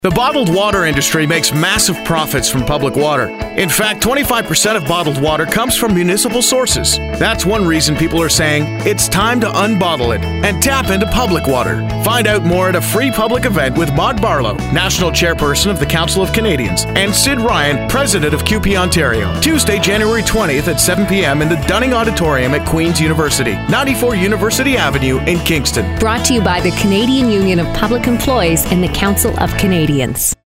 The bottled water industry makes massive profits from public water. In fact, 25% of bottled water comes from municipal sources. That's one reason people are saying it's time to unbottle it and tap into public water. Find out more at a free public event with Maud Barlow, National Chairperson of the Council of Canadians, and Sid Ryan, President of CUPE Ontario. Tuesday, January 20th at 7 p.m. in the Dunning Auditorium at Queen's University, 94 University Avenue in Kingston. Brought to you by the Canadian Union of Public Employees and the Council of Canadians.